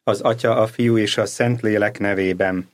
Az Atya, a Fiú és a Szentlélek nevében.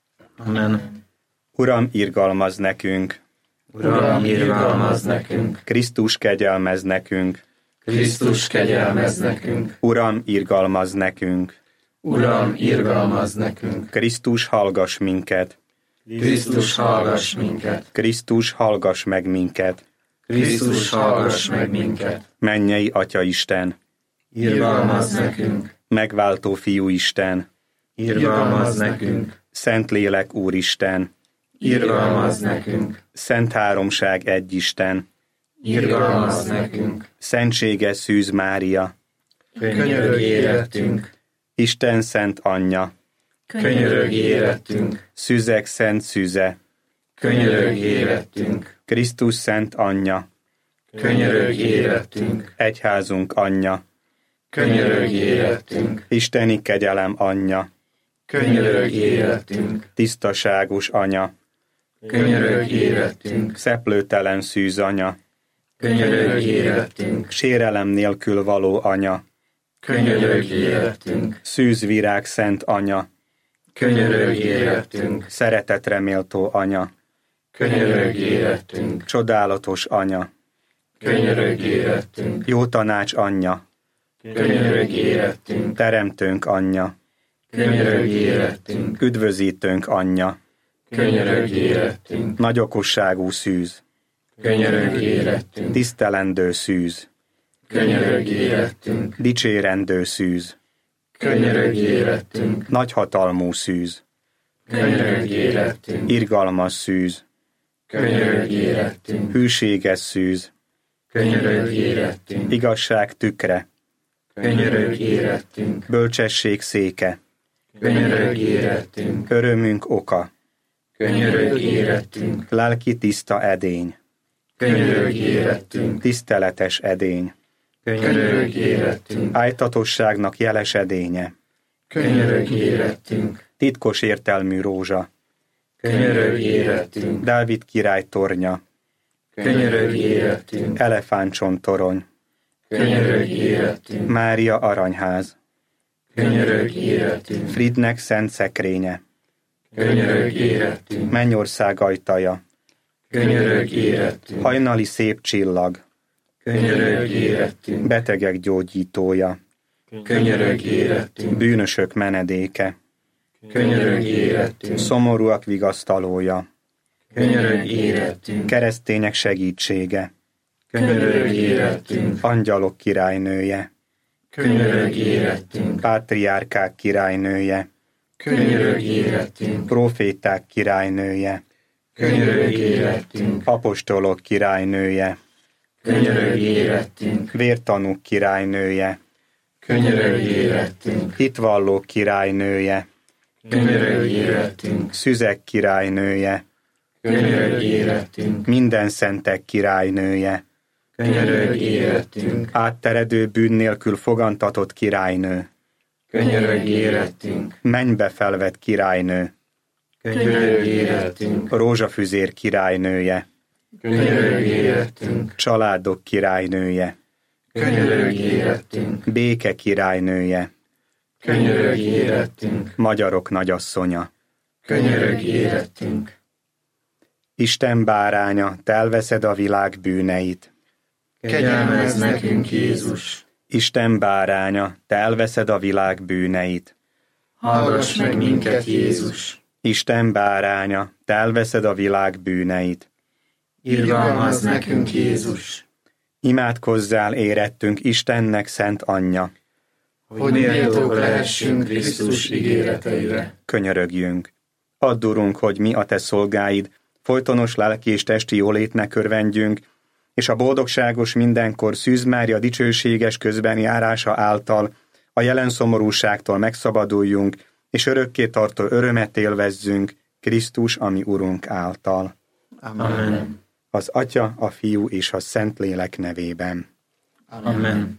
Amen. Uram, irgalmazz nekünk! Uram, irgalmazz nekünk! Krisztus, kegyelmezz nekünk! Krisztus, kegyelmezz nekünk! Uram, irgalmazz nekünk! Uram, irgalmazz nekünk! Krisztus, hallgass minket! Krisztus, hallgass minket! Krisztus, hallgass meg minket! Krisztus, hallgass meg minket! Mennyei Atya Isten! Irgalmazz nekünk! Megváltó Fiú Isten! Irgalmazz nekünk! Szentlélek Úristen! Irgalmazz nekünk! Szent Háromság egy Isten! Irgalmazz nekünk! Szentséges Szűz Mária! Könyörögj érettünk! Isten Szent Anyja! Könyörögj érettünk! Szüzek Szent Szüze! Könyörögj érettünk! Krisztus Szent Anyja! Könyörögj érettünk! Egyházunk Anyja! Könyörögj érettünk! Isteni kegyelem Anyja! Könyörögj érettünk! Tisztaságos Anya! Könyörögj érettünk! Szeplőtelen Szűz Anya! Könyörögj érettünk! Sérelem nélkül való Anya! Könyörögj érettünk! Szűz Virág Szent Anya! Könyörögj érettünk! Szeretetre méltó Anya! Könyörögj érettünk! Csodálatos Anya! Könyörögj érettünk! Jó tanács Anyja! Könyörögj érettünk! Teremtőnk Anyja! Könyörögj érettünk! Üdvözítőnk Anyja! Könyörögj érettünk! Nagyokosságú Szűz! Könyörögj érettünk! Tisztelendő Szűz! Könyörögj érettünk! Dicsérendő Szűz! Könyörögj érettünk! Nagyhatalmú Szűz! Könyörögj érettünk! Irgalmas Szűz! Könyörögj érettünk! Hűséges Szűz! Könyörögj érettünk! Igazság tükre! Könyörögj érettünk! Bölcsesség széke! Könyörögj érettünk! Örömünk oka! Könyörögj érettünk! Lelki tiszta edény! Könyörögj érettünk! Tiszteletes edény! Könyörögj érettünk! Ájtatosságnak jeles edénye! Könyörögj érettünk! Titkos értelmű rózsa! Könyörögj érettünk! Dávid király tornya! Könyörögj érettünk! Elefántcsontorony! Könyörögj érettünk! Mária aranyház! Könyörögj érettünk! Fridnek szent szekrénye! Könyörögj érettünk! Mennyország ajtaja! Könyörögj érettünk! Hajnali szép csillag! Könyörögj érettünk! Betegek gyógyítója! Könyörögj érettünk! Bűnösök menedéke! Könyörögj érettünk! Szomorúak vigasztalója! Könyörögj érettünk! Keresztények segítsége! Könyörögj érettünk! Angyalok királynője! Könyörögj érettünk! Pátriárkák királynője! Könyörögj érettünk! Proféták királynője! Könyörögj érettünk! Apostolok királynője! Könyörögj érettünk! Vértanúk királynője! Könyörögj érettünk! Hitvallók királynője! Könyörögj érettünk! Szüzek királynője! Könyörögj érettünk! Minden szentek királynője! Könyörögj érettünk! Átteredő bűn nélkül fogantatott királynő! Könyörögj érettünk! Mennybe felvett királynő! Könyörögj érettünk! Rózsafüzér királynője! Könyörögj érettünk! Családok királynője! Könyörögj érettünk! Béke királynője! Könyörögj érettünk! Magyarok nagyasszonya! Könyörögj érettünk! Isten báránya, te elveszed a világ bűneit! Kegyelmezz nekünk, Jézus! Isten báránya, te elveszed a világ bűneit! Hallgass meg minket, Jézus! Isten báránya, te elveszed a világ bűneit! Irgalmazz nekünk, Jézus! Imádkozzál érettünk Istennek szent anyja! Hogy méltók lehessünk Krisztus ígéreteire. Könyörögjünk! Add, Urunk, hogy mi a te szolgáid folytonos lelki és testi jólétnek örvendjünk, és a boldogságos mindenkor Szűz Mária dicsőséges közbenjárása által a jelen szomorúságtól megszabaduljunk, és örökké tartó örömet élvezzünk Krisztus, ami Urunk által. Amen. Az Atya, a Fiú és a Szentlélek nevében. Amen.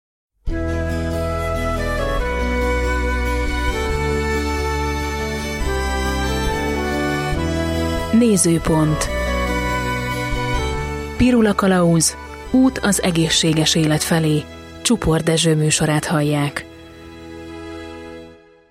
Nézőpont. Pirula Kalauz, út az egészséges élet felé. Csupor Dezső műsorát hallják.